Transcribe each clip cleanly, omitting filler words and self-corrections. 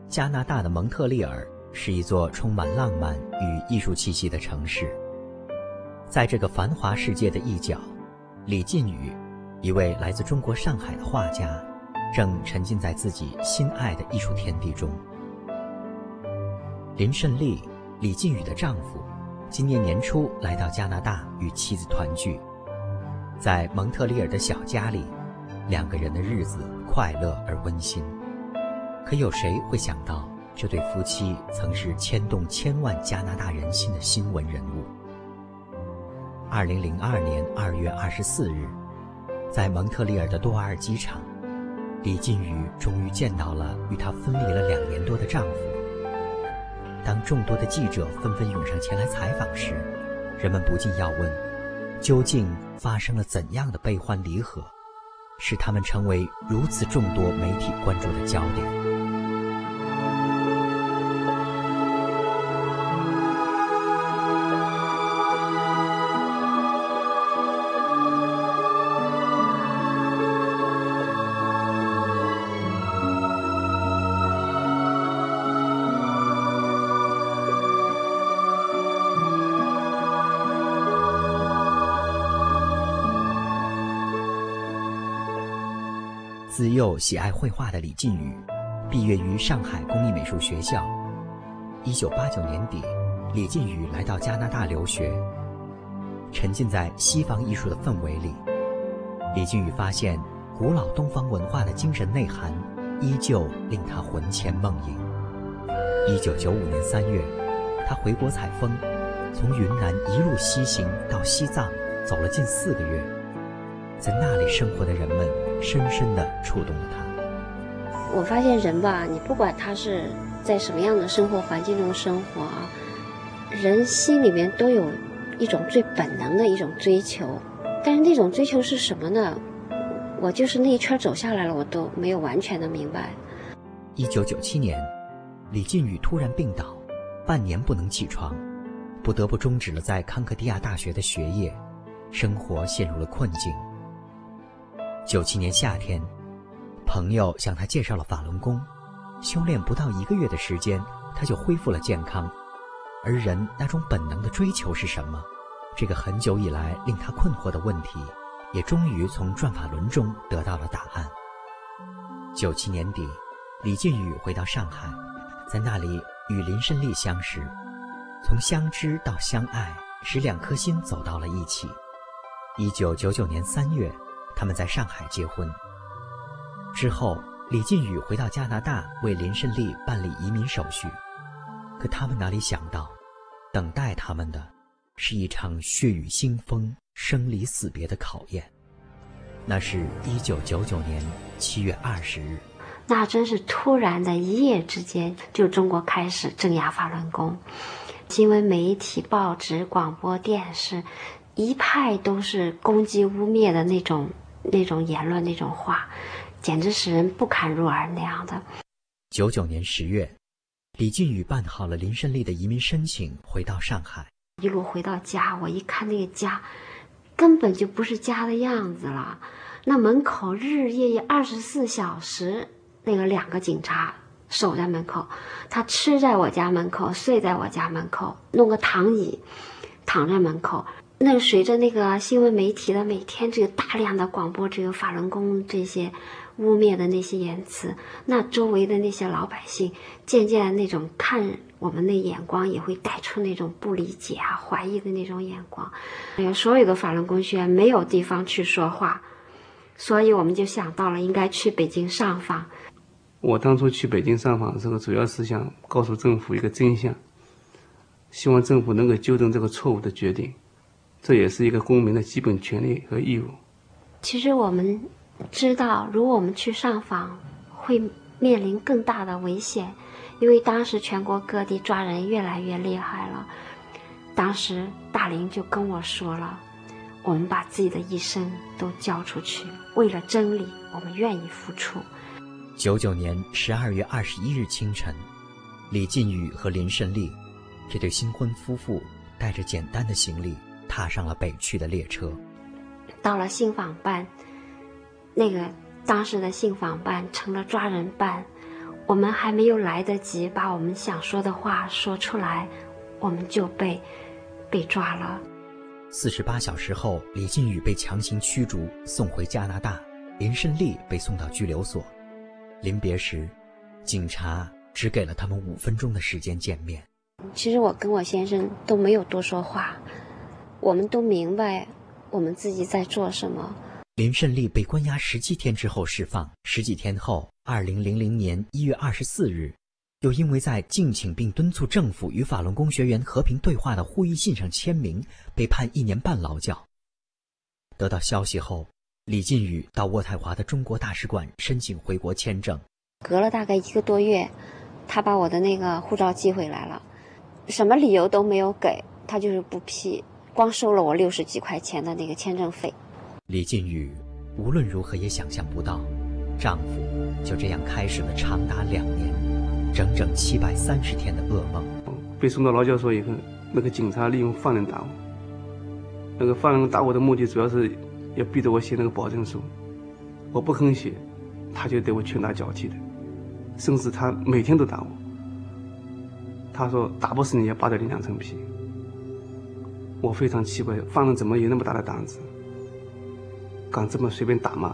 加拿大的蒙特利尔是一座充满浪漫与艺术气息的城市。在这个繁华世界的一角，李晋宇，一位来自中国上海的画家，正沉浸在自己心爱的艺术天地中。林胜利，李晋宇的丈夫，今年年初来到加拿大与妻子团聚。在蒙特利尔的小家里，两个人的日子快乐而温馨。可有谁会想到，这对夫妻曾是牵动千万加拿大人心的新闻人物。2002年2月24日，在蒙特利尔的多瓦尔机场，李晋宇终于见到了与她分离了2年多的丈夫。当众多的记者纷纷涌上前来采访时，人们不禁要问，究竟发生了怎样的悲欢离合，使他们成为如此众多媒体关注的焦点？自幼喜爱绘画的李晋宇，毕业于上海工艺美术学校。1989年底，李晋宇来到加拿大留学，沉浸在西方艺术的氛围里。李晋宇发现，古老东方文化的精神内涵依旧令他魂牵梦萦。1995年3月，他回国采风，从云南一路西行到西藏，走了近4个月。在那里生活的人们深深地触动了他。 我发现人吧，你不管他是在什么样的生活环境中生活啊，人心里面都有一种最本能的一种追求。但是那种追求是什么呢？我就是那一圈走下来了，我都没有完全的明白。 1997年，李晋宇突然病倒，半年不能起床，不得不终止了在康科迪亚大学的学业，生活陷入了困境。97年夏天，朋友向他介绍了法轮功，修炼不到1个月的时间，他就恢复了健康。而人那种本能的追求是什么？这个很久以来令他困惑的问题，也终于从转法轮中得到了答案。97年底，李晋宇回到上海，在那里与林胜利相识，从相知到相爱，使2颗心走到了一起。1999年3月，他们在上海结婚。之后，李晋宇回到加拿大为林胜利办理移民手续。可他们哪里想到，等待他们的是一场血雨腥风、生离死别的考验。那是1999年7月20日。 那真是突然的，一夜之间就中国开始镇压法轮功，新闻媒体、报纸、广播电视一派都是攻击污蔑的那种言论，那种话，简直使人不堪入耳那样的。 99年10月，李晋宇办好了林胜利的移民申请，回到上海。 一路回到家，我一看那个家根本就不是家的样子了，那门口日夜24小时那个2个警察守在门口，他吃在我家门口，睡在我家门口，弄个躺椅躺在门口。那个随着那个新闻媒体的每天这个大量的广播这个法轮功这些污蔑的那些言辞，那周围的那些老百姓渐渐那种看我们的眼光也会带出那种不理解啊、怀疑的那种眼光。所有的法轮功学员没有地方去说话，所以我们就想到了应该去北京上访。 我当初去北京上访的时候，主要是想告诉政府一个真相，希望政府能够纠正这个错误的决定，这也是一个公民的基本权利和义务。 其实我们知道，如果我们去上访，会面临更大的危险，因为当时全国各地抓人越来越厉害了。当时大林就跟我说了，我们把自己的一生都交出去，为了真理，我们愿意付出。 99年12月21日清晨，李晋宇和林胜利这对新婚夫妇带着简单的行李踏上了北去的列车。 到了信访办，那个当时的信访办成了抓人办， 我们还没有来得及把我们想说的话说出来，我们就被抓了。 48小时后，李靖宇被强行驱逐，送回加拿大。林胜利被送到拘留所。临别时，警察只给了他们5分钟的时间见面。 其实我跟我先生都没有多说话，我们都明白我们自己在做什么。 林胜利被关押17天之后释放，10几天后，2000年1月24日，又因为在敬请并敦促政府与法轮功学员和平对话的呼吁信上签名，被判1年半劳教。得到消息后，李靖宇到渥太华的中国大使馆申请回国签证。 隔了大概1个多月，他把我的那个护照寄回来了，什么理由都没有给，他就是不批，光收了我60几块钱的那个签证费。 李靖宇无论如何也想象不到，丈夫就这样开始了长达2年、整整730天的噩梦。 被送到劳教所以后，那个警察利用放任打我。那个放任打我的目的主要是要逼着我写那个保证书，我不肯写，他就对我拳打脚踢的，甚至他每天都打我。他说打不死你也扒掉你2层皮。我非常奇怪，放任怎么有那么大的胆子，敢这么随便打骂。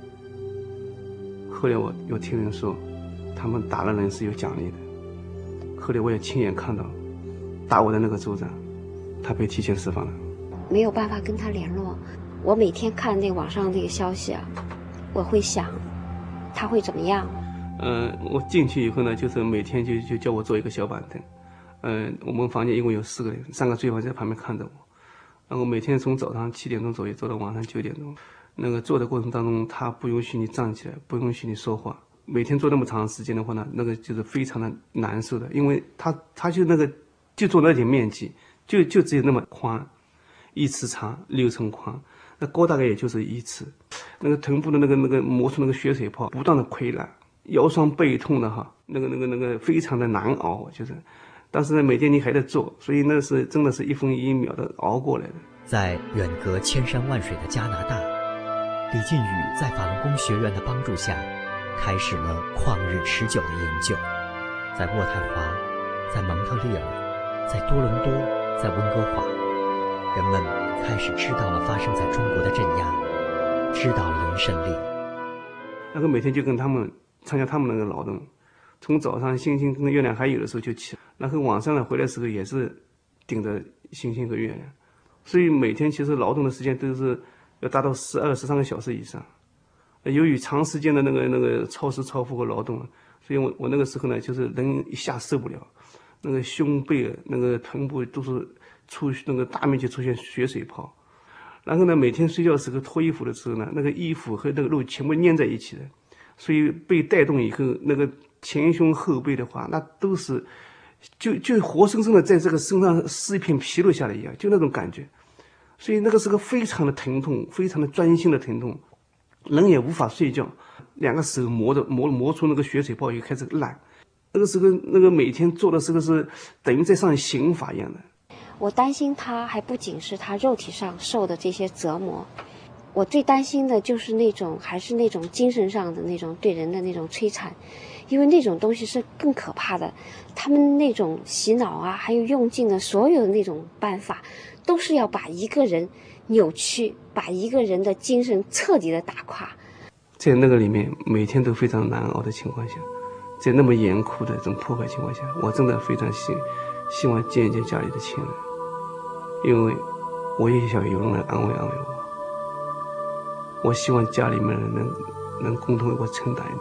后来我又听人说，他们打了人是有奖励的。后来我也亲眼看到，打我的那个组长，他被提前释放了。 没有办法跟他联络，我每天看那网上那个消息啊，我会想，他会怎么样？ 我进去以后呢，就是每天就叫我坐一个小板凳。我们房间一共有4个人，3个罪犯在旁边看着我。然后每天从早上7点钟左右坐到晚上9点钟。那个做的过程当中，他不允许你站起来，不允许你说话。每天做那么长时间的话呢，那个就是非常的难受的，因为他就那个就做那点面积，就只有那么宽，1尺长6寸宽，那高大概也就是1尺。那个臀部的那个磨出那个血水泡，不断的溃烂，腰酸背痛的哈，那个非常的难熬，就是。但是呢，每天你还得做，所以那是真的是1分1秒的熬过来的。 在远隔千山万水的加拿大，李靖宇在法轮功学院的帮助下，开始了旷日持久的研究。在渥太华，在蒙特利尔，在多伦多，在温哥华，人们开始知道了发生在中国的镇压，知道了林胜利。 那个每天就跟他们参加他们那个劳动，从早上星星跟月亮还有的时候就起，然后晚上呢回来的时候也是顶着星星和月亮，所以每天其实劳动的时间都是要达到12、13个小时以上。由于长时间的那个超时超负荷劳动，所以我那个时候呢，就是人一下受不了，那个胸背那个臀部都是那个大面积出现血水泡。然后呢，每天睡觉的时候脱衣服的时候呢，那个衣服和那个肉全部粘在一起的，所以被带动以后，那个前胸后背的话，那都是就活生生的在这个身上撕一片皮肉下来一样，就那种感觉。所以那个是个非常的疼痛，非常的钻心的疼痛，人也无法睡觉，2个手磨出那个血水泡，也开始烂。那个时候那个每天做的时候是等于在上刑法一样的。 我担心他还不仅是他肉体上受的这些折磨，我最担心的就是还是那种精神上的那种对人的那种摧残，因为那种东西是更可怕的。他们那种洗脑啊，还有用尽的所有的那种办法，都是要把一个人扭曲，把一个人的精神彻底的打垮。 在那个里面每天都非常难熬的情况下，在那么严酷的这种破坏情况下，我真的非常希望见一见家里的亲人，因为我也想有人来安慰我。我希望家里面人能共同为我承担一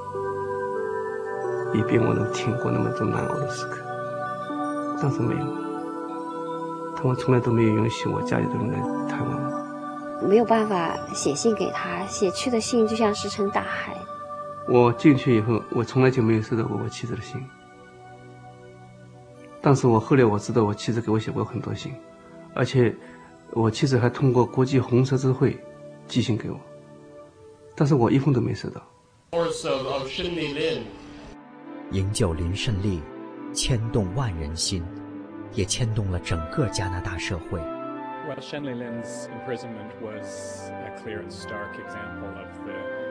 点，以便我能挺过那么种难熬的时刻。但是没有，他们从来都没有允许我家里的人来探望我。 没有办法写信给他，写去的信就像石沉大海。 我进去以后，我从来就没有收到过我妻子的信。但是后来我知道我妻子给我写过很多信，而且我妻子还通过国际红十字会寄信给我，但是我1封都没收到。 营救林胜利，牵动万人心，也牵动了整个加拿大社会。 Well, Shen Lin's imprisonment was a clear and stark example of the ongoing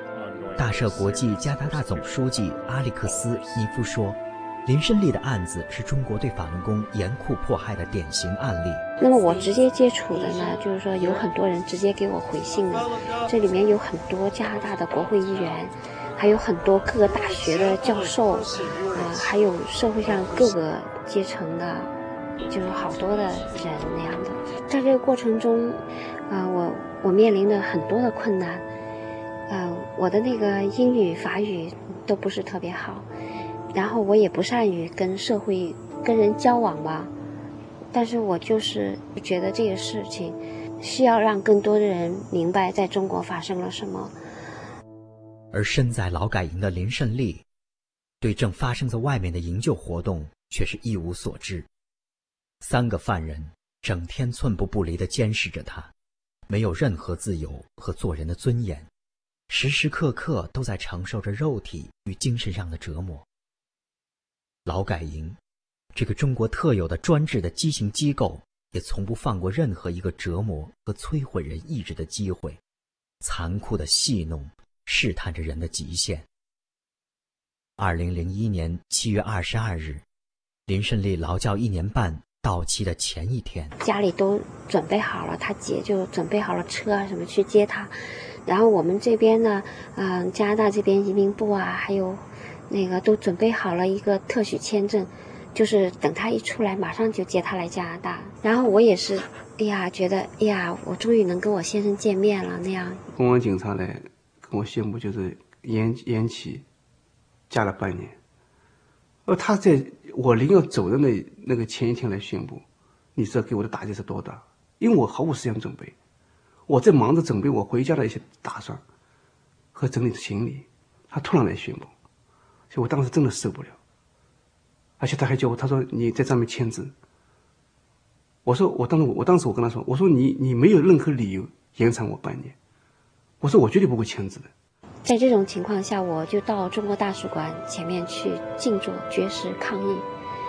大赦国际加拿大总书记阿历克斯·尼夫说，林胜利的案子是中国对法轮功严酷迫害的典型案例。 那么我直接接触的呢，就是说有很多人直接给我回信的，这里面有很多加拿大的国会议员，还有很多各个大学的教授，还有社会上各个阶层的，就是好多的人那样的。在这个过程中，我面临的很多的困难，我的那个英语、法语都不是特别好，然后我也不善于跟社会跟人交往吧。但是我就是觉得这个事情需要让更多的人明白在中国发生了什么。 而身在劳改营的林胜利，对正发生在外面的营救活动却是一无所知。3个犯人整天寸步不离地监视着他，没有任何自由和做人的尊严，时时刻刻都在承受着肉体与精神上的折磨。劳改营这个中国特有的专制的畸形机构，也从不放过任何一个折磨和摧毁人意志的机会，残酷的戏弄试探着人的极限。2001年7月22日，林胜利劳教1年半到期的前一天， 家里都准备好了，他姐就准备好了车啊什么去接他，然后我们这边呢，加拿大这边移民部啊，还有那个都准备好了一个特许签证，就是等他一出来马上就接他来加拿大。然后我也是觉得我终于能跟我先生见面了那样。 公安警察来跟我宣布，就是延期加了半年。而他在我临要走的那个前一天来宣布，你知道给我的打击是多大？因为我毫无时间准备，我在忙着准备我回家的一些打算和整理行李，他突然来宣布，所以我当时真的受不了。而且他还叫我，他说你在上面签字。我当时我跟他说，我说你没有任何理由延长我半年，我说我绝对不会签字的。 在这种情况下，我就到中国大使馆前面去静坐绝食抗议。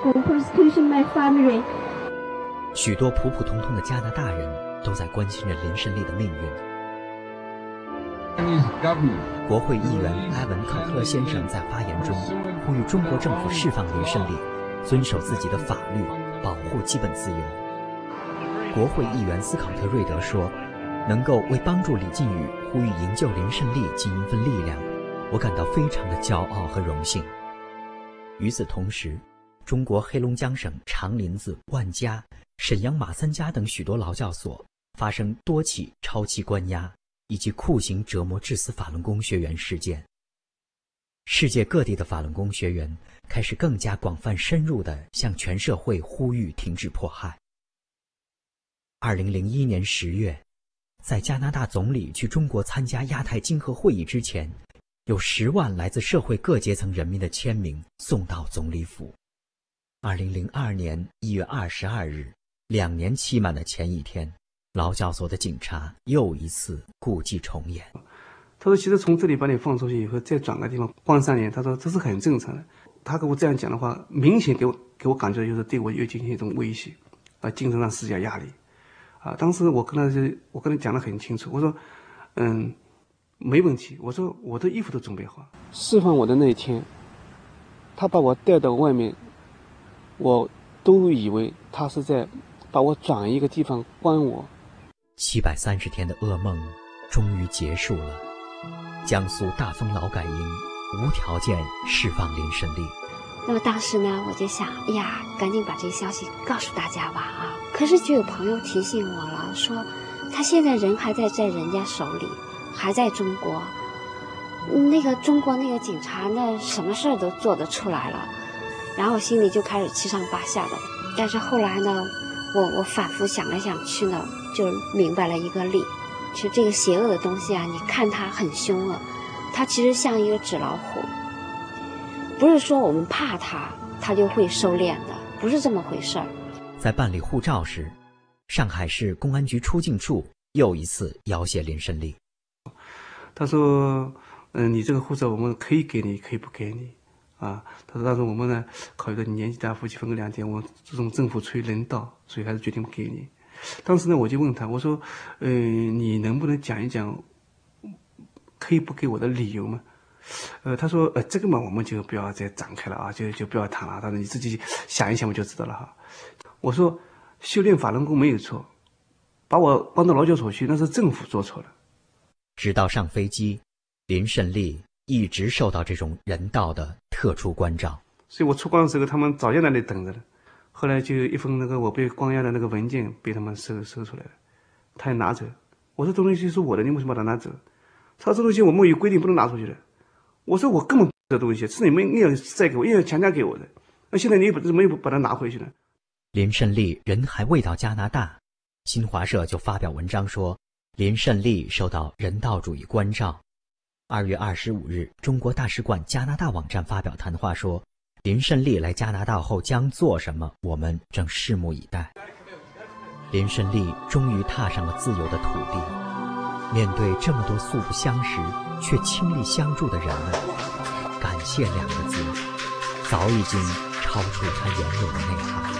许多普普通通的加拿大人都在关心着林胜利的命运。国会议员埃文·考特勒先生在发言中呼吁中国政府释放林胜利，遵守自己的法律，保护基本自由。国会议员斯考特·瑞德说，能够为帮助李靖宇呼吁营救林胜利尽一份力量，我感到非常的骄傲和荣幸。与此同时，中国黑龙江省长林子、万家、沈阳马三家等许多劳教所发生多起超期关押以及酷刑折磨致死法轮功学员事件。世界各地的法轮功学员开始更加广泛深入地向全社会呼吁停止迫害。2001年10月，在加拿大总理去中国参加亚太经合会议之前，有10万来自社会各阶层人民的签名送到总理府。2002年1月22日，2年期满的前一天，劳教所的警察又一次故伎重演。 他说其实从这里把你放出去以后再转个地方关3年，他说这是很正常的。他跟我这样讲的话，明显给我感觉就是对我又进行一种威胁，精神上施加压力。当时我跟他讲得很清楚，我说没问题，我说我的衣服都准备好。释放我的那一天，他把我带到外面，我都以为他是在把我转一个地方关我。 730天的噩梦终于结束了。江苏大丰劳改营无条件释放林胜利。 那么当时呢，我就想，赶紧把这个消息告诉大家吧啊！可是就有朋友提醒我了，说他现在人还在人家手里，还在中国。那个中国那个警察呢，什么事儿都做得出来了。然后心里就开始七上八下的。但是后来呢，我反复想来想去呢，就明白了一个理。就这个邪恶的东西啊，你看它很凶恶，它其实像一个纸老虎。不是说我们怕它就会收敛的，不是这么回事儿。 在办理护照时，上海市公安局出境处又一次要挟林胜利。 他说你这个护照我们可以给你，可以不给你他说但是我们呢考虑到你年纪大，夫妻分个2点，我这种政府出于人道，所以还是决定不给你。当时呢我就问他，我说你能不能讲一讲可以不给我的理由吗？他说这个嘛我们就不要再展开了啊，就不要谈了，他说你自己想一想我就知道了哈。我说修炼法轮功没有错，把我关到劳教所去那是政府做错了。 直到上飞机，林胜利一直受到这种人道的特殊关照。 所以我出关的时候他们早就在那里等着了，后来就一封那个我被关押的那个文件被他们收出来了，他也拿走。我说这东西是我的，你为什么把它拿走？他说这东西我们有规定不能拿出去的。我说我根本不这东西是你们硬要再给我，硬要强加给我的，那现在你怎么又把它拿回去呢？ 林胜利人还未到加拿大，新华社就发表文章说林胜利受到人道主义关照。2月25日，中国大使馆加拿大网站发表谈话说，林胜利来加拿大后将做什么，我们正拭目以待。林胜利终于踏上了自由的土地，面对这么多素不相识却倾力相助的人们，感谢2个字早已经超出他言语的内涵。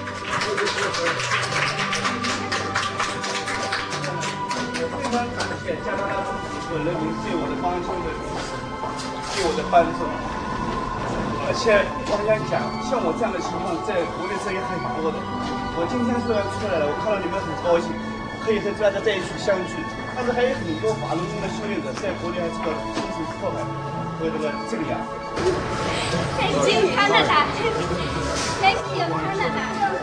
非常感谢加拿大政府和人民对我的帮助的支持，对我的帮助。而且我还想讲，像我这样的情况在国内是也很多的。我今天虽然出来了，我看到你们很高兴，可以和大家在一起相聚，但是还有很多法轮功的修炼者在国内还受到精神迫害和这个镇压。 Thank you, Canada. Thank you, Canada.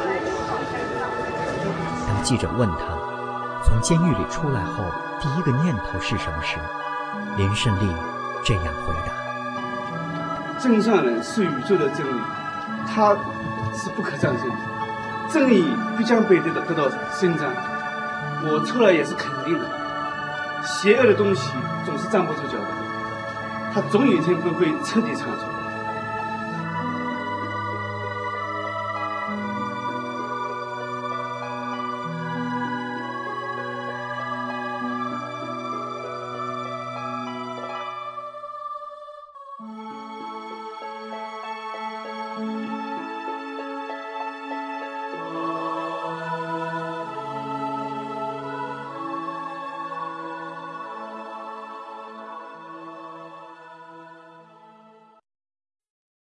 当记者问他从监狱里出来后第一个念头是什么时，林胜利这样回答： 真善人是宇宙的真理，它是不可战胜的，正义必将被得到伸张。我出来也是肯定的，邪恶的东西总是站不住脚的，它总有一天会彻底铲除。